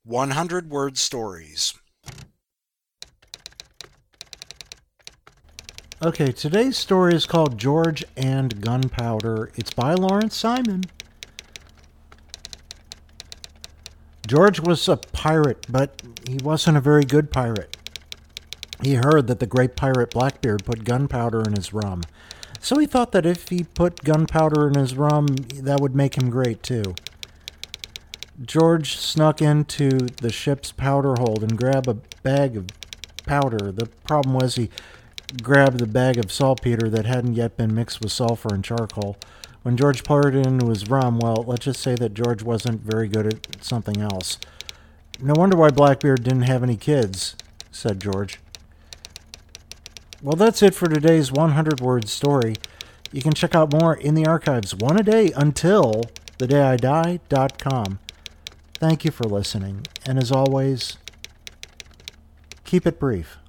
100-word stories. Okay, today's story is called George and Gunpowder. It's by Lawrence Simon. George was a pirate, but he wasn't a very good pirate. He heard that the great pirate Blackbeard put gunpowder in his rum. So he thought that if he put gunpowder in his rum, that would make him great too. George snuck into the ship's powder hold and grabbed a bag of powder. The problem was he grabbed the bag of saltpeter that hadn't yet been mixed with sulfur and charcoal. When George poured it into his rum, well, let's just say that George wasn't very good at something else. No wonder why Blackbeard didn't have any kids, said George. Well, that's it for today's 100-word story. You can check out more in the archives, one a day until thedayidie.com. Thank you for listening, and as always, keep it brief.